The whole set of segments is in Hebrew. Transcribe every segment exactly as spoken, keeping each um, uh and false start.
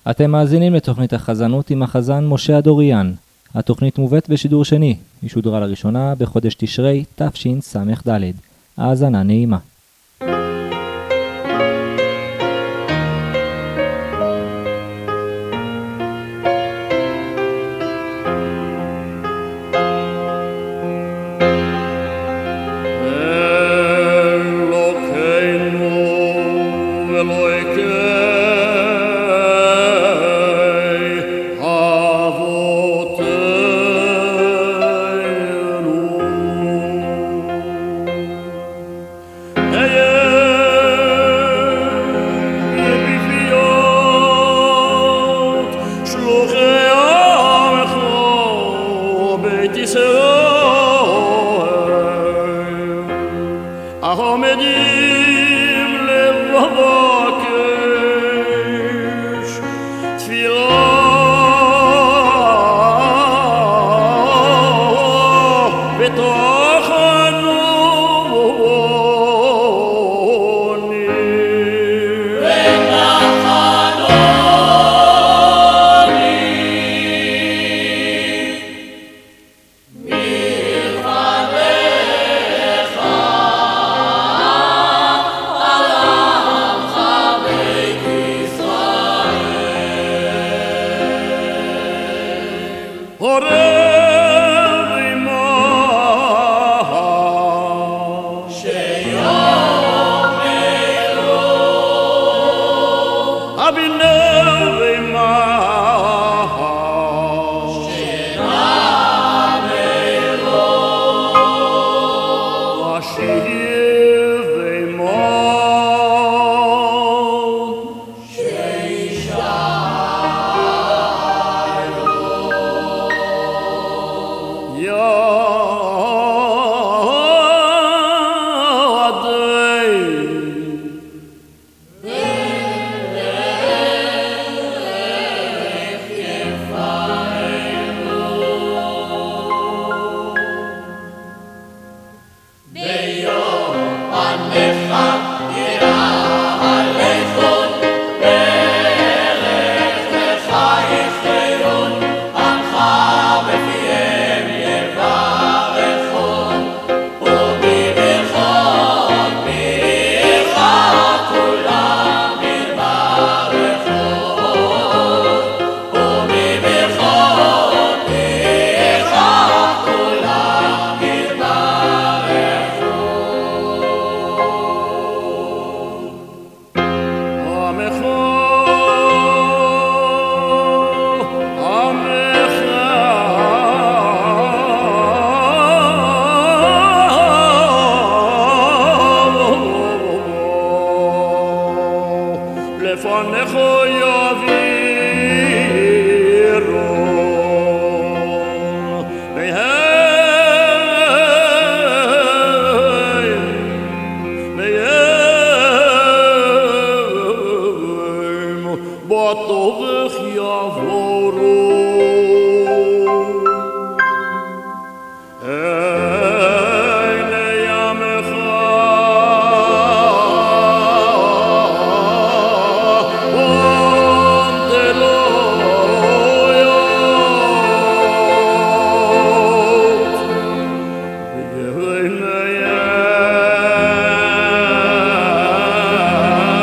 אתם מאזינים לתוכנית החזנות עם החזן משה אדוריאן. התוכנית מובאת בשידור שני, היא שודרה לראשונה בחודש תשרי תשס"ד. האזנה נעימה.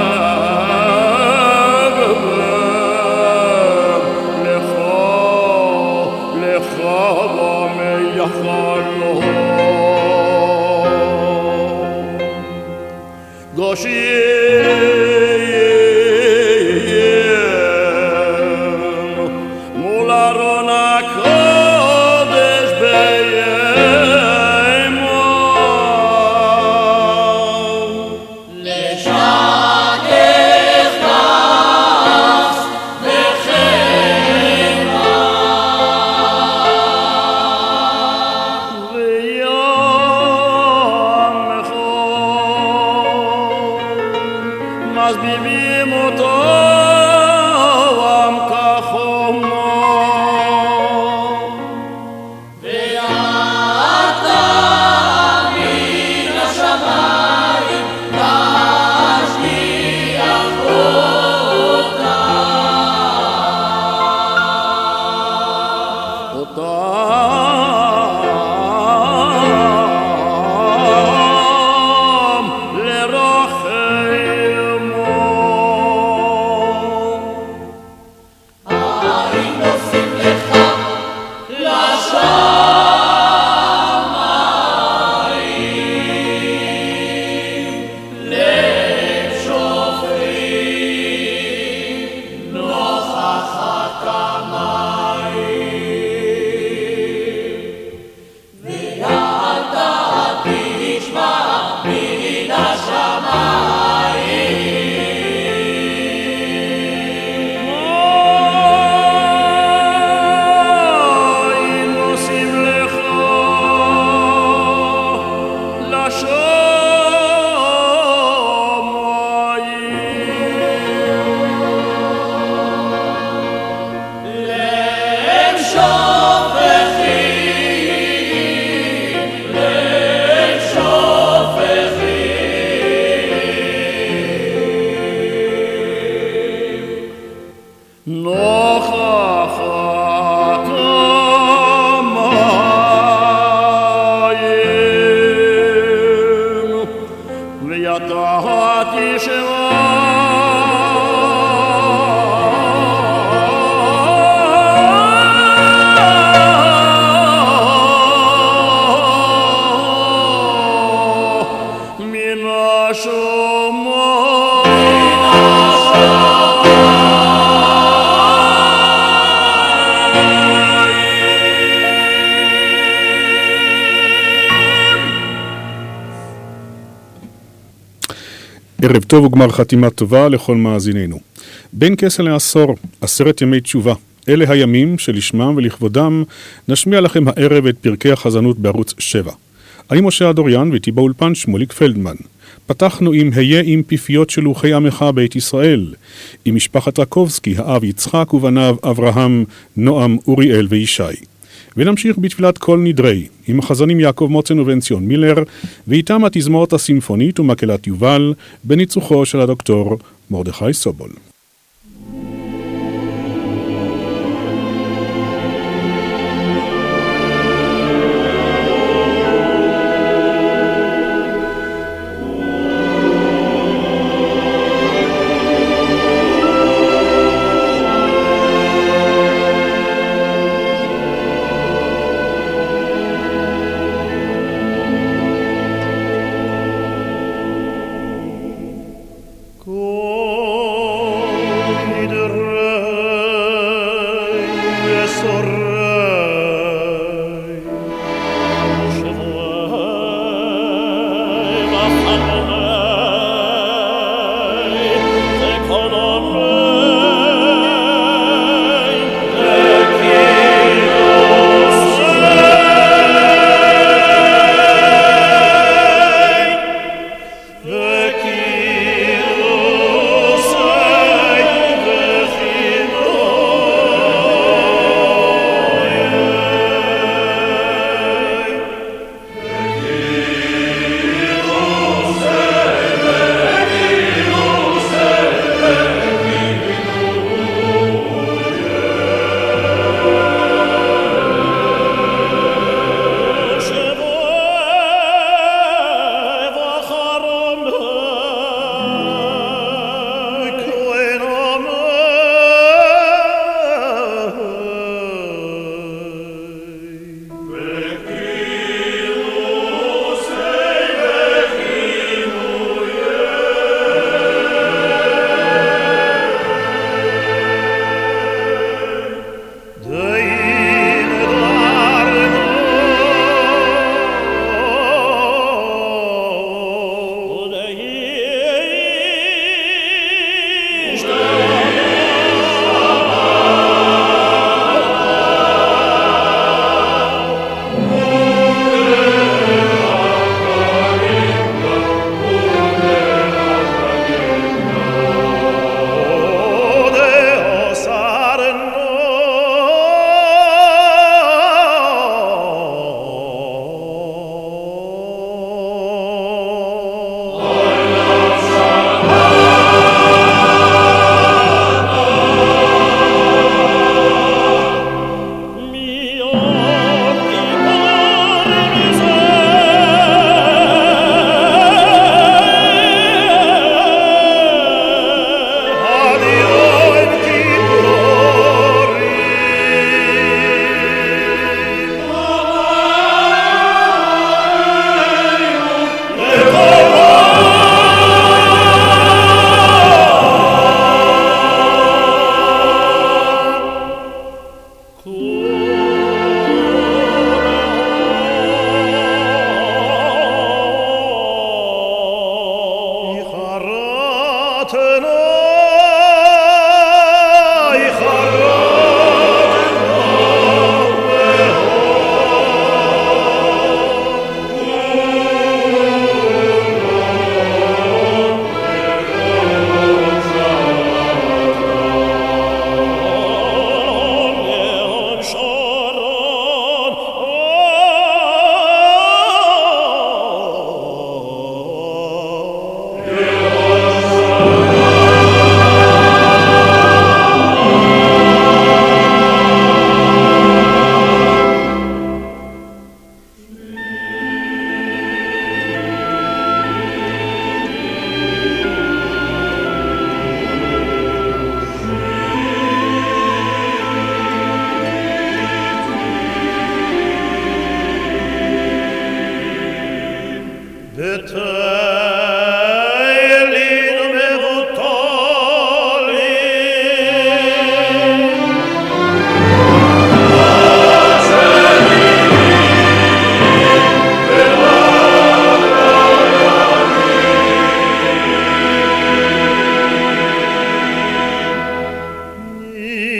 Oh נוכח המים וידעת תשמע מן ערב טוב וגמר חתימה טובה לכל מאזיננו. בין כסה לעשור, עשרת ימי תשובה. אלה הימים שלשמם ולכבודם נשמיע לכם הערב את פרקי החזנות בערוץ שבע. אני משה אדוריאן ואיתי באולפן שמוליק פלדמן. פתחנו עם היה עם פיפיות שלוחי עמך בית ישראל, עם משפחת רקובסקי, האב יצחק ובניו אברהם, נועם, אוריאל וישי. ונמשיך בתפילת כל נדרי, עם החזנים יעקב מוצן ובן ציון מילר, ואיתם התזמורת הסימפונית ומקהלת יובל, בניצוחו של הדוקטור מרדכי סובול. Oh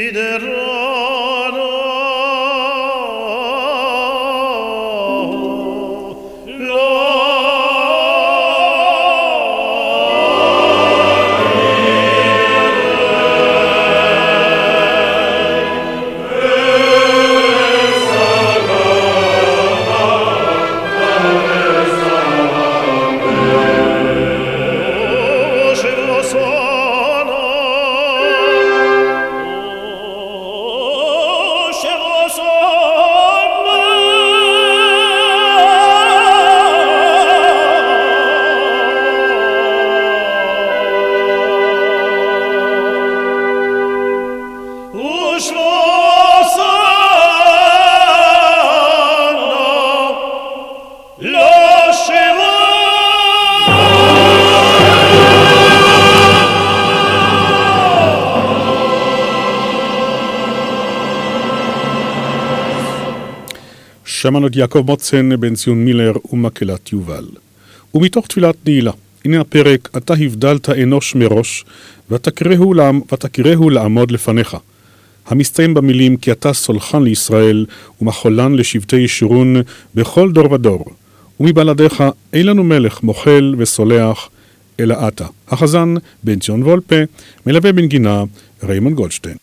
שמענו את יעקב מוצן, בן ציון מילר ומקהלת יובל. ומתוך תפילת נעילה, הנה הפרק, אתה הבדלת אנוש מראש, ותקראהו, לעמ... ותקראהו לעמוד לפניך. המסתיים במילים, כי אתה סולחן לישראל, ומחולן לשבטי ישורון בכל דור ודור. ומבלעדיך אין לנו מלך מוחל וסולח, אלא אתה. החזן, בן ציון וולפה, מלווה בנגינה, ריימונד גולדשטיין.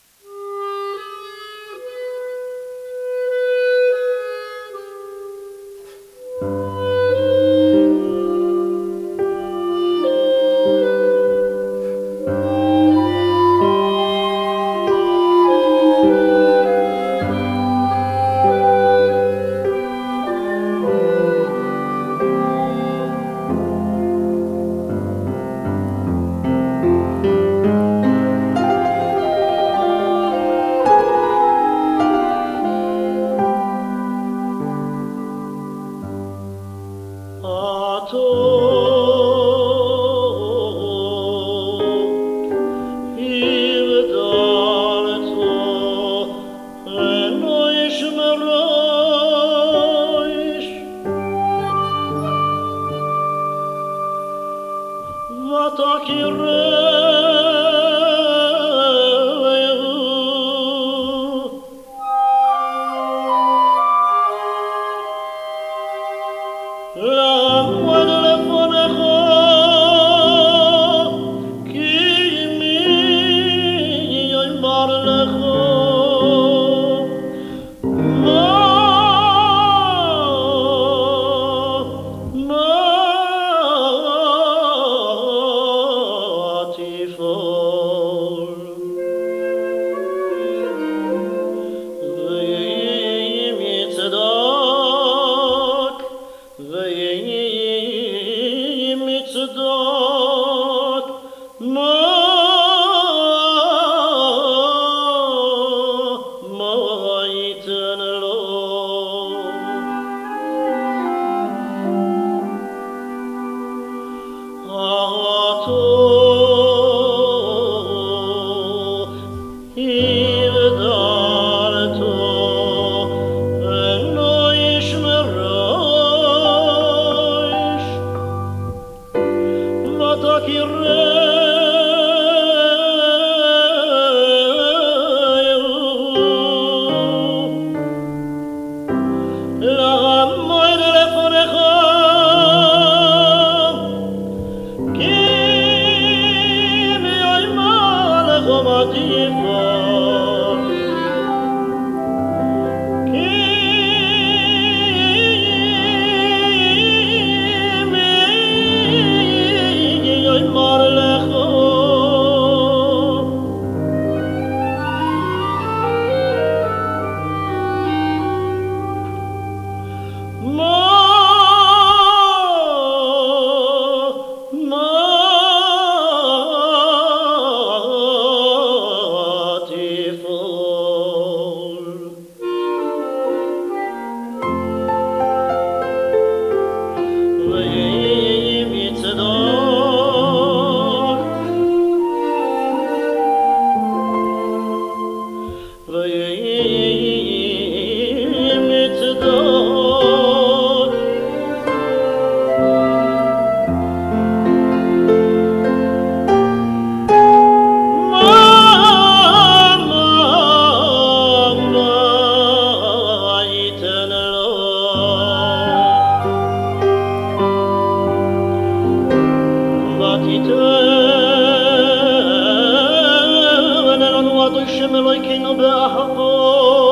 השם אלוהינו באחדו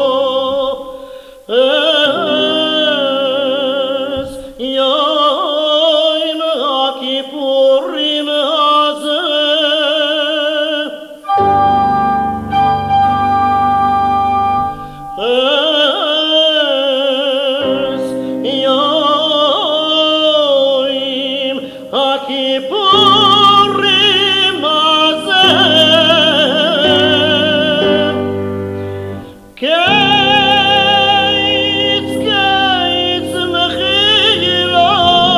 אס יום הכיפורים הזה אס יום הכיפורים הזה קיץ קיץ מחילה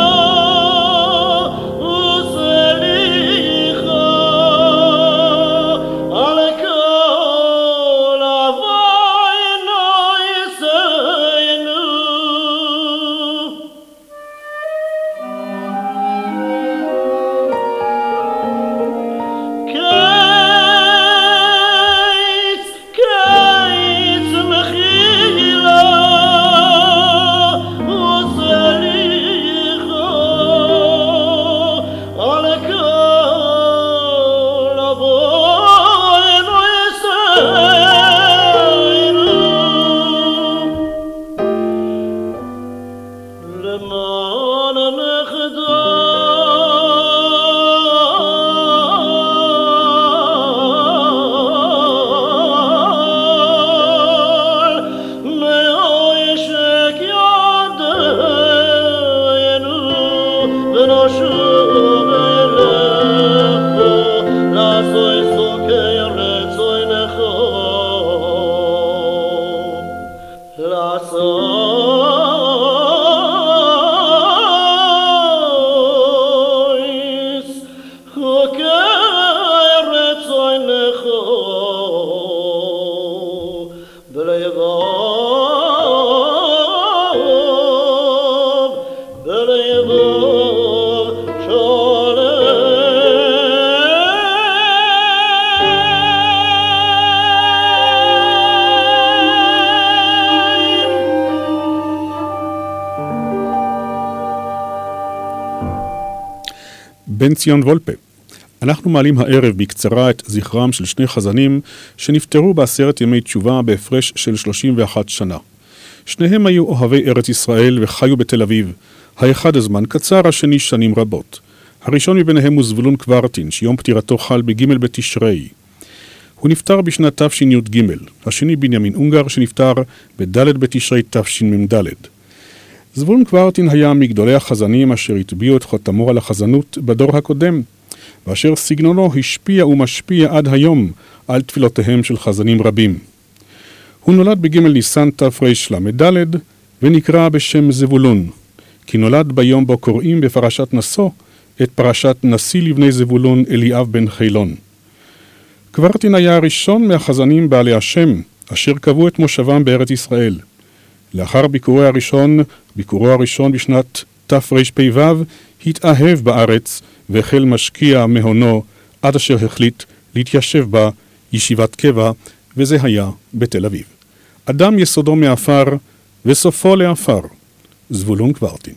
וסליחה על כל אבוינו יסיינו קיץ קיץ מחילה וסליחה על כל אבוינו יסיינו למען המחדל מעושק ידינו ונשוב אליך לעשות סוכי רצונך לעשות חוקי רצונך בלבב בלבב בן ציון וולפה. אנחנו מעלים הערב בקצרה את זכרם של שני חזנים שנפטרו בעשרת ימי תשובה בהפרש של שלושים ואחת שנה. שניהם היו אוהבי ארץ ישראל וחיו בתל אביב. האחד הזמן קצר, השני שנים רבות. הראשון מביניהם הוא זבולון קוורטין, שיום פטירתו חל בג' בתשרי. הוא נפטר בשנת תשי"ג, השני בנימין אונגר שנפטר בד' בתשרי תשמ"ד. זבולון קוורטין היה מגדולי החזנים אשר הטביעו את חותמו על החזנות בדור הקודם, ואשר סגנונו השפיע ומשפיע עד היום על תפילותיהם של חזנים רבים. הוא נולד בג' ניסן תרל"ד ונקרא בשם זבולון, כי נולד ביום בו קוראים בפרשת נשוא את פרשת נשיא לבני זבולון אליאב בן חילון. קוורטין היה הראשון מהחזנים בעלי השם אשר קבעו את מושבם בארץ ישראל. לאחר ביקורו הראשון, ביקורו הראשון בשנת תרפ"ו, התאהב בארץ והחל משקיע מהונו עד אשר החליט להתיישב בה ישיבת קבע, וזה היה בתל אביב. אדם יסודו מאפר וסופו לאפר. זבולון קוורטין.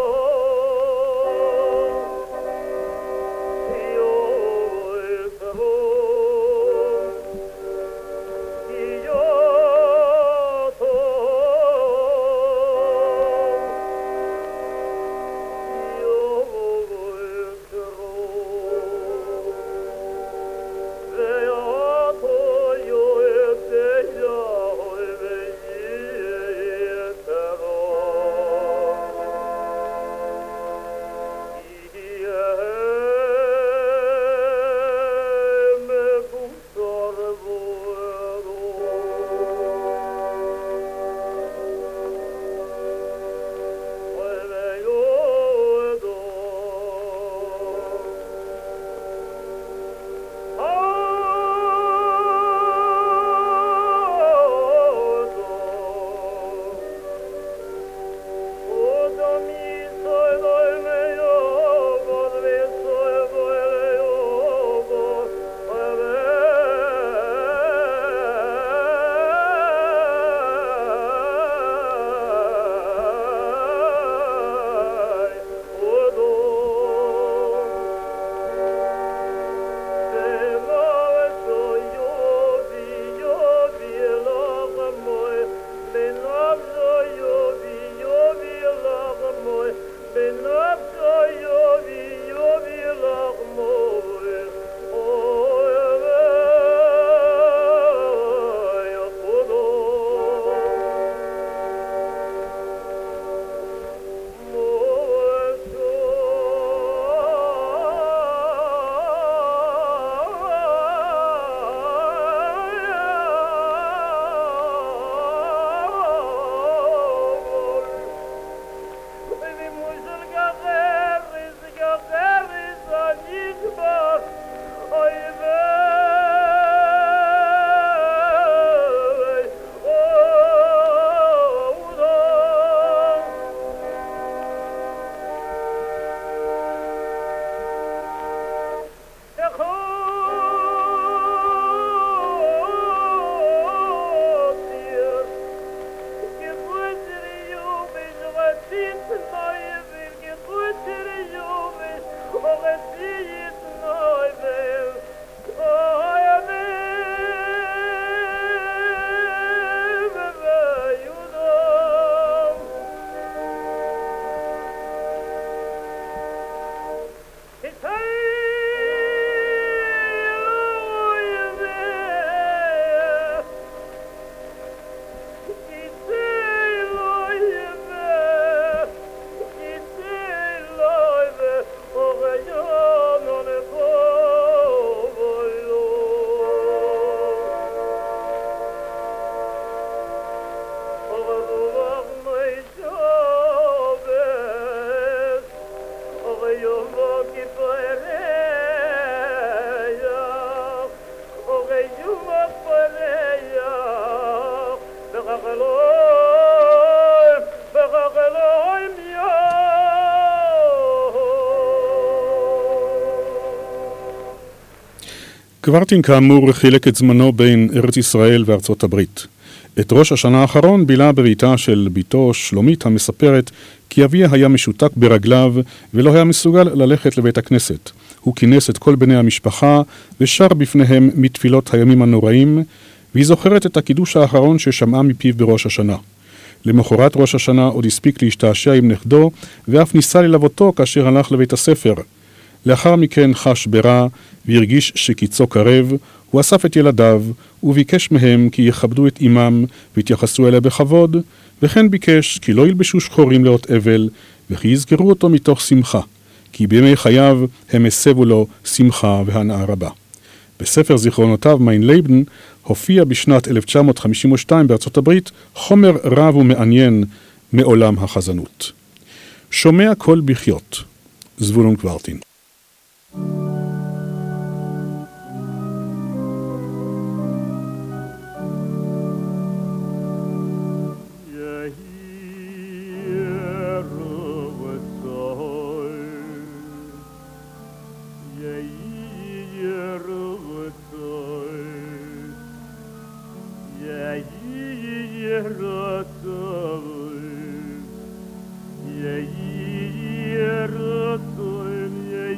Oh קוורטין כאמור חילק את זמנו בין ארץ ישראל וארצות הברית. את ראש השנה האחרון בילה בביתה של ביתו שלומית המספרת כי אביה היה משותק ברגליו ולא היה מסוגל ללכת לבית הכנסת. הוא כינס את כל בני המשפחה ושר בפניהם מתפילות הימים הנוראים, והיא זוכרת את הקידוש האחרון ששמעה מפיו בראש השנה. למחרת ראש השנה עוד הספיק להשתעשע עם נכדו ואף ניסה ללוותו כאשר הלך לבית הספר. לאחר מכן חש ברע והרגיש שקיצו קרב, הוא אסף את ילדיו וביקש מהם כי יכבדו את אמם והתייחסו אליה בכבוד, וכן ביקש כי לא ילבשו שחורים לאות אבל וכי יזכרו אותו מתוך שמחה, כי בימי חייו הם הסבו לו שמחה והנאה רבה. בספר זיכרונותיו מיין לייבן הופיע בשנת אלף תשע מאות חמישים ושתיים בארצות הברית חומר רב ומעניין מעולם החזנות. שומע כל בחיות, זבולון קוורטין. Yeah,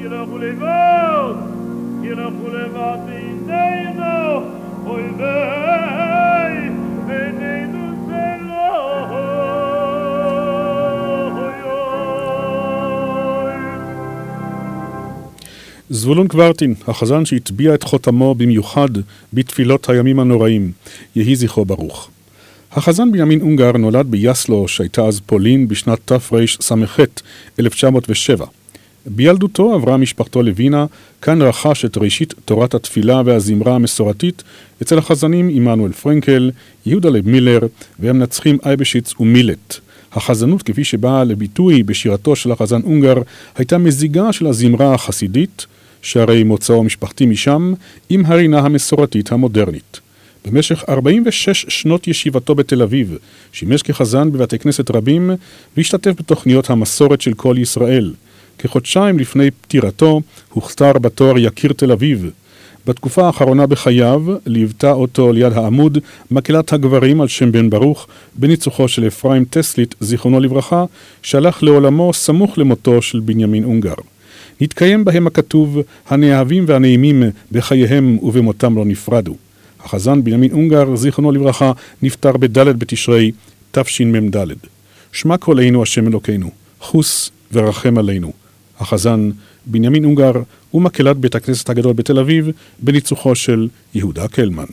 ילכו לבד, ילכו לבד בינינו, אוי ויי, בינינו זה לא, אוי אוי. זבולון קוורטין, החזן שהטביע את חותמו במיוחד בתפילות הימים הנוראים, יהי זכרו ברוך. החזן בנימין אונגר נולד ביאסלו, שהייתה אז פולין, בשנת תרס"ח, אלף תשע מאות ושבע. בילדותו עברה משפחתו לווינה, כאן רכש את ראשית תורת התפילה והזמרה המסורתית אצל החזנים עמנואל פרנקל, יהודה לייב מילר והמנצחים אייבשיץ ומילט. החזנות כפי שבאה לביטוי בשירתו של החזן אונגר הייתה מזיגה של הזמרה החסידית, שהרי מוצאו משפחתי משם, עם הרינה המסורתית המודרנית. במשך ארבעים ושש שנות ישיבתו בתל אביב, שימש כחזן בבתי כנסת רבים והשתתף בתוכניות המסורת של כל ישראל. כחודשיים לפני פטירתו הוכתר בתואר יקיר תל אביב. בתקופה האחרונה בחייו ליוותה אותו ליד העמוד מקהלת הגברים על שם בן ברוך בניצוחו של אפרים טסליט זיכרונו לברכה, שהלך לעולמו סמוך למותו של בנימין אונגר. נתקיים בהם הכתוב הנאהבים והנעימים בחייהם ובמותם לא נפרדו. החזן בנימין אונגר זיכרונו לברכה נפטר בד' בתשרי תשמ"ד. שמע קולנו השם אלוקינו, חוס ורחם עלינו. החזן בנימין אונגר ומקהלת בית הכנסת הגדול בתל אביב בניצוחו של יהודה קלמן.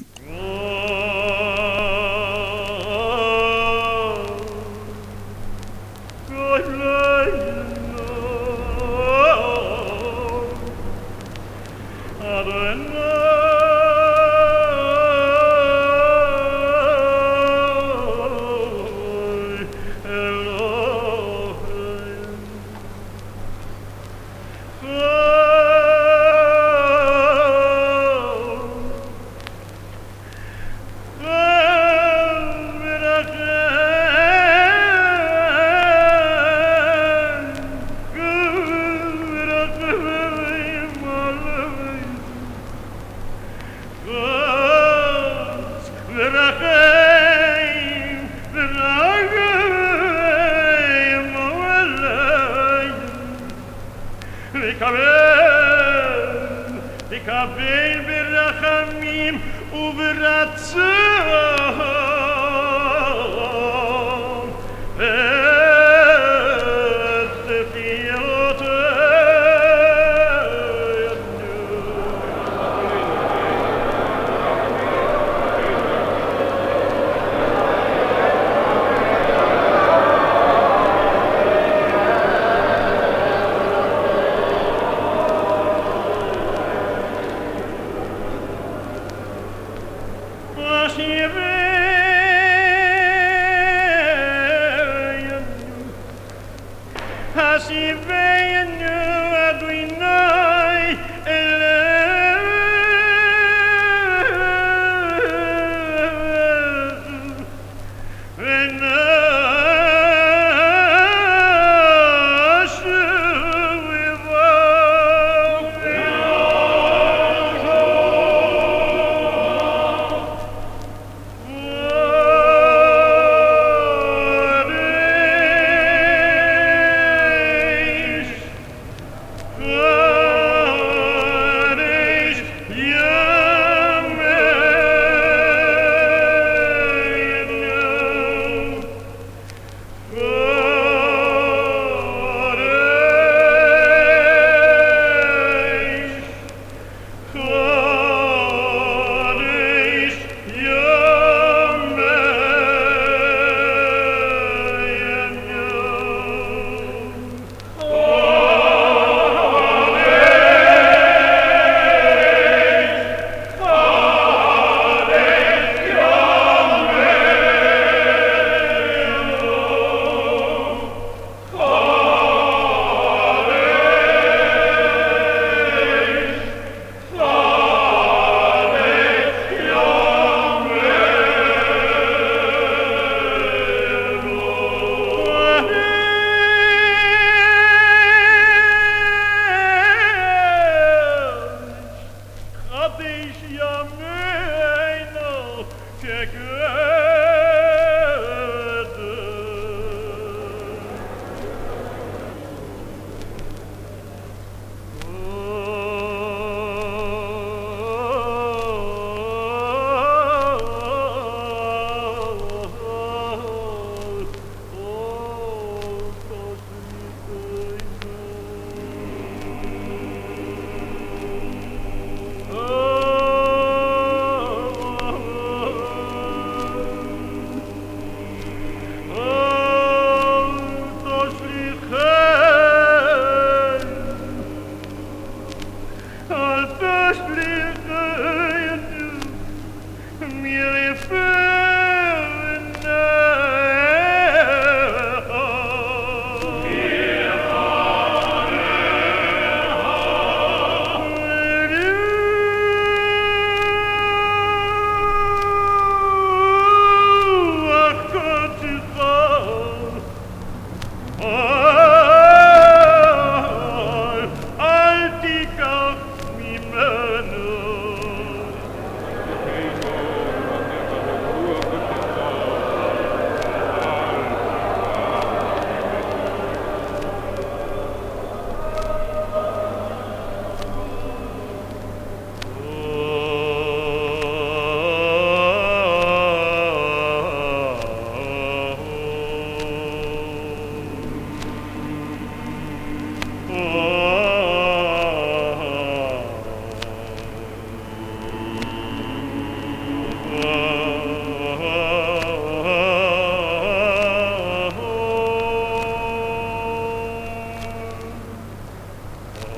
Shirin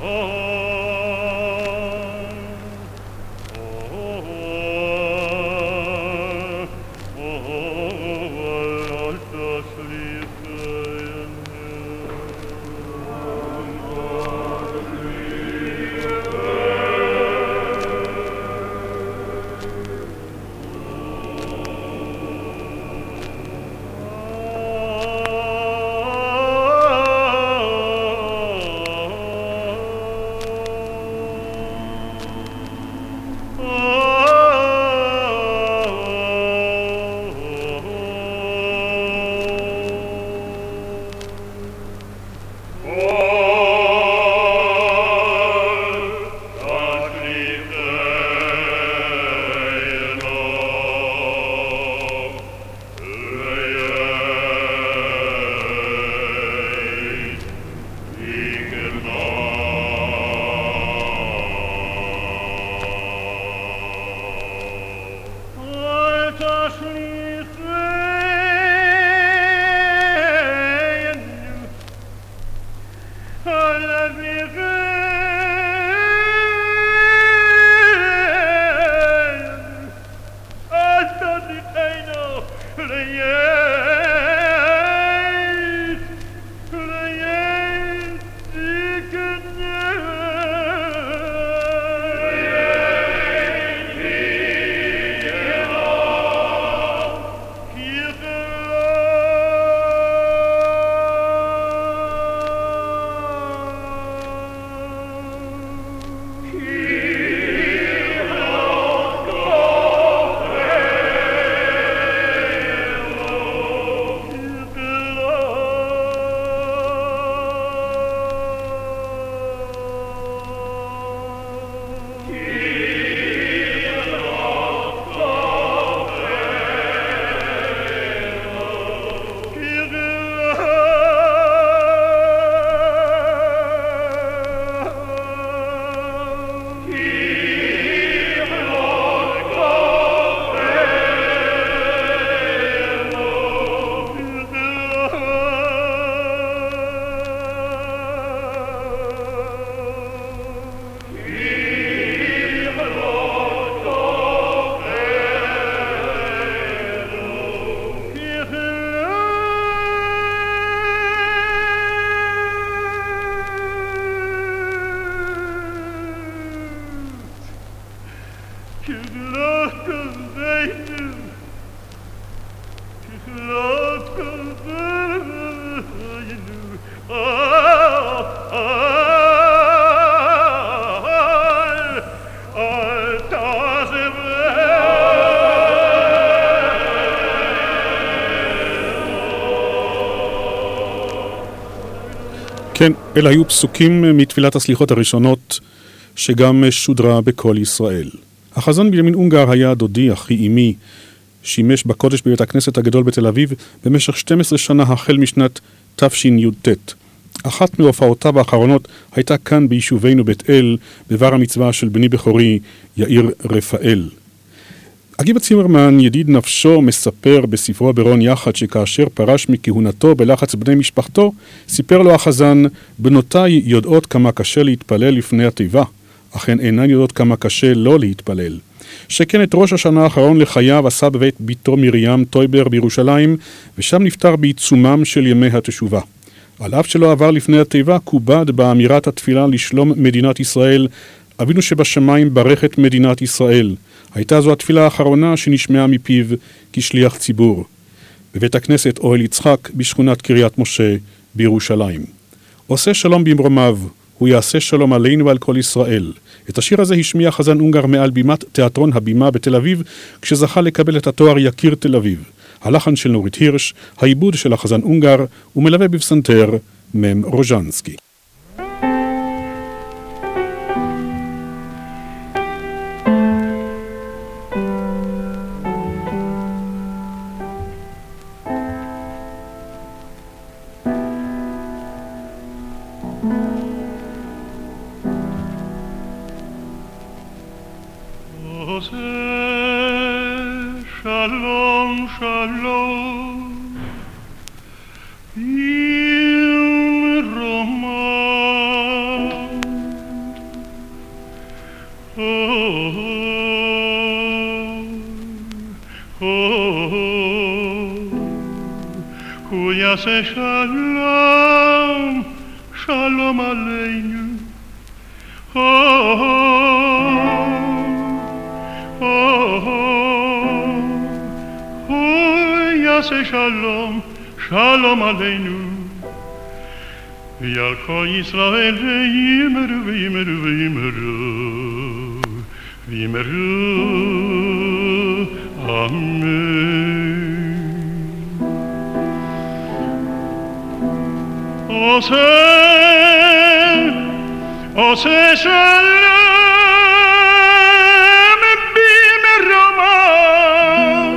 כן, אלה היו פסוקים מתפילת הסליחות הראשונות שגם שודרה בכל ישראל. החזן בנימין אונגר היה דודי, אחי אמי, שימש בקודש בבית הכנסת הגדול בתל אביב במשך שתים עשרה שנה החל משנת תשי"ט. אחת מהופעותיו האחרונות הייתה כאן ביישובנו בית אל, בבר המצווה של בני בכורי יאיר רפאל. עקיבא צימרמן, ידיד נפשו, מספר בספרו ברון יחד שכאשר פרש מכהונתו בלחץ בני משפחתו, סיפר לו החזן, בנותיי יודעות כמה קשה להתפלל לפני התיבה, אכן אינן יודעות כמה קשה לא להתפלל. שכן את ראש השנה האחרון לחייו עשה בבית ביתו מרים טויבר בירושלים, ושם נפטר בעיצומם של ימי התשובה. על אף שלא עבר לפני התיבה, כובד באמירת התפילה לשלום מדינת ישראל, אבינו שבשמיים ברך את מדינת ישראל. הייתה זו התפילה האחרונה שנשמעה מפיו כשליח ציבור. בבית הכנסת אוהל יצחק בשכונת קריית משה בירושלים. עושה שלום במרומיו, הוא יעשה שלום עלינו ועל כל ישראל. את השיר הזה השמיע חזן אונגר מעל בימת תיאטרון הבימה בתל אביב, כשזכה לקבל את התואר יקיר תל אביב. הלחן של נורית הירש, העיבוד של החזן אונגר, ומלווה בפסנתר מם רוז'נסקי. Shalom, shalom, in Roma. יעשה שלום, שלום עלינו. Oh, oh, oh, oh, יעשה שלום, שלום עלינו. ועל כל ישראל ויאמרו ויאמרו ויאמרו ויאמרו אמן. עושה עושה שלום במרומיו,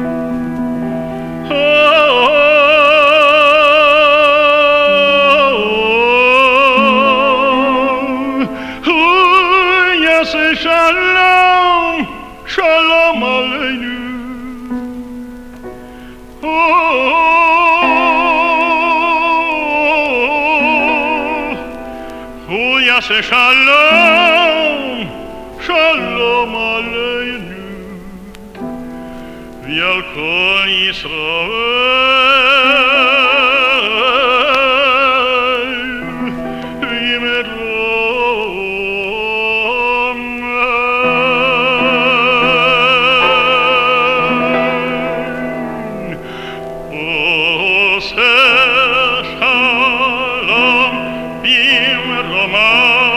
הוא יעשה שלום, שלום עלינו. הוא יעשה שלום, שלום עלינו, ועל כל ישראל ויאמרו אמן. עושה שלום במרומיו,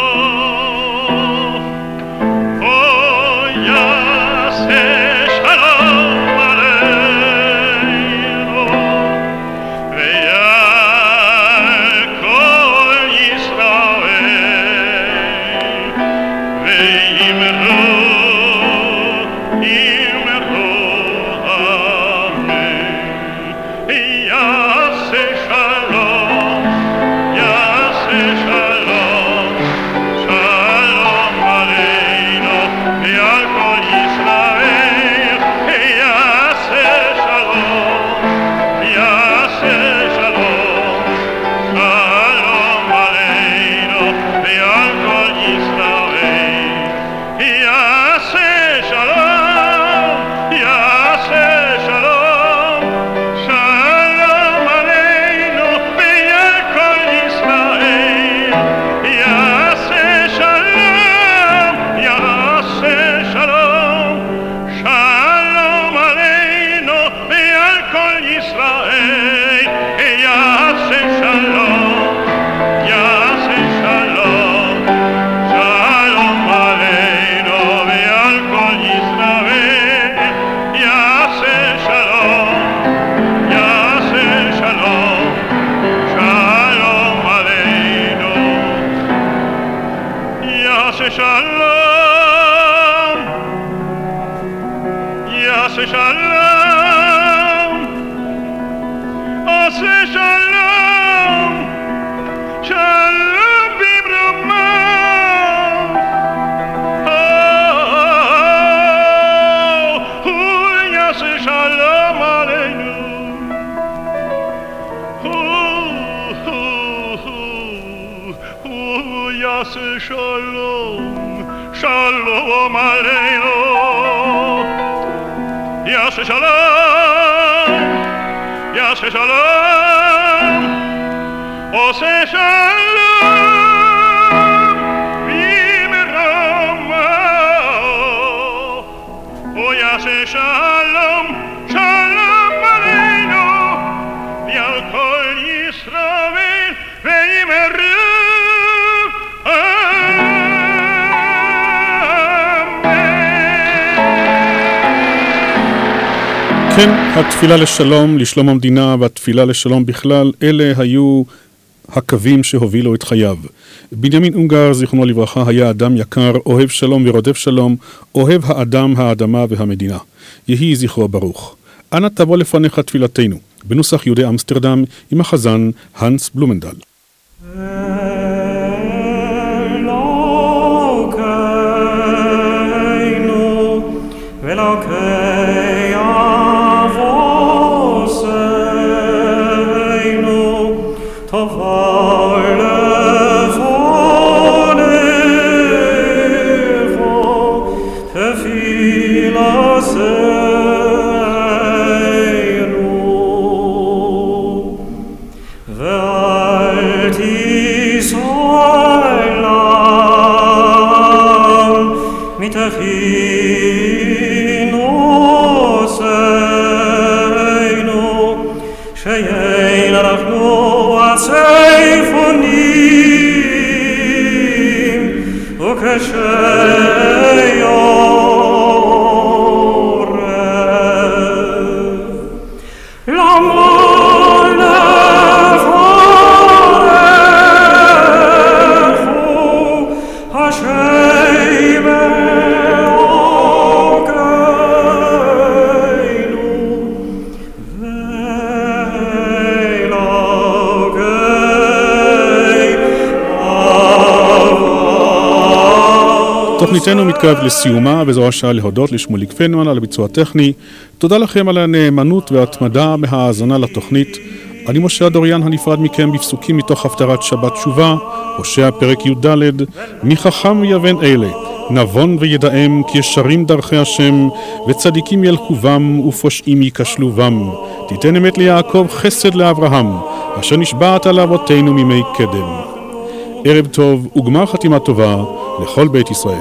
עושה שלום, עושה שלום, שלום במרומיו. הוא יעשה שלום עלינו, הוא יעשה שלום, שלום עלינו. יעשה שלום, יעשה שלום, עושה שלום במרומיו. הוא יעשה שלום, שלום עלינו, ועל כל ישראל ויאמרו כן, התפילה לשלום, לשלום המדינה והתפילה לשלום בכלל, אלה היו הקווים שהובילו את חייו. בנימין אונגר, זיכרונו לברכה, היה אדם יקר, אוהב שלום ורודף שלום, אוהב האדם, האדמה והמדינה. יהי זכרו ברוך. אנא תבוא לפניך תפילתנו, בנוסח יהודי אמסטרדם עם החזן הנס בלומנדל. Tefila seinu שאין אנחנו הצפונים וכשיורב למה לפניך השם תוכניתנו מתקרבת לסיומה, וזו השעה להודות לשמוליק פנמן על הביצוע הטכני. תודה לכם על הנאמנות וההתמדה מההאזנה לתוכנית. אני משה אדוריאן הנפרד מכם בפסוקים מתוך הפטרת שבת תשובה, הושע פרק י"ד. מי חכם יבן אלה, נבון וידעם, כי ישרים דרכי השם, וצדיקים ילכו בם, ופושעים ייכשלו בם. תיתן אמת ליעקב, חסד לאברהם, אשר נשבעת על אבותינו מימי קדם. ערב טוב וגמר חתימה טובה לכל בית ישראל.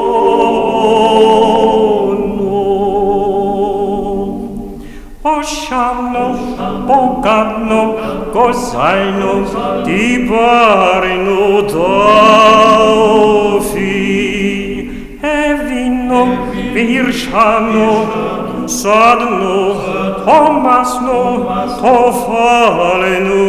הושענו, בוגדנו, גוזלנו, דיברנו דופי, הבינו והרשענו, סדנו, חומסנו, תופלנו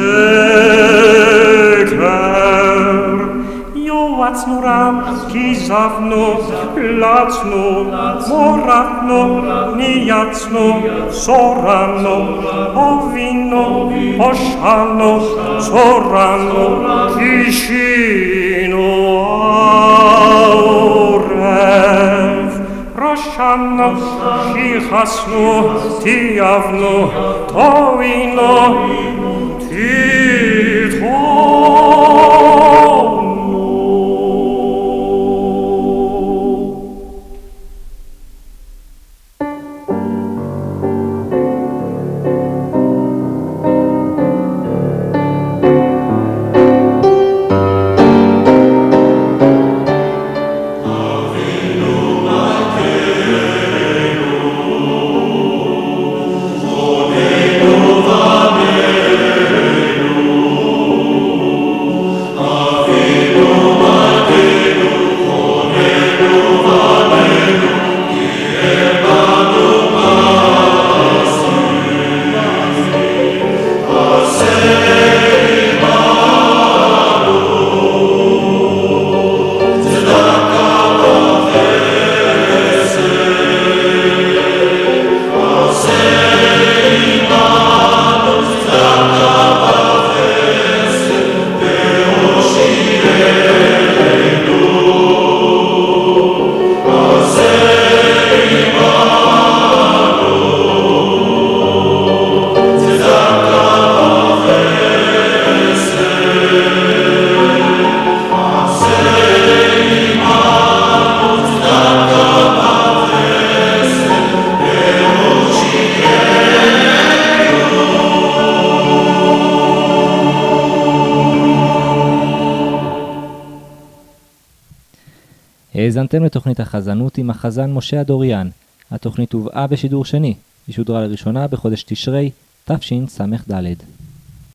שקר. יועצנו רם, כיזבנו, פלצנו, מורדנו, נייצנו, סורנו, הובינו, הושענו, סורנו, כישינו העורב. רשענו, כיחסנו, תייבנו, טוינו, תתחונו. האזנתם לתוכנית החזנות עם החזן משה אדוריאן. התוכנית הובאה בשידור שני. היא שודרה לראשונה בחודש תשרי תשס"ד.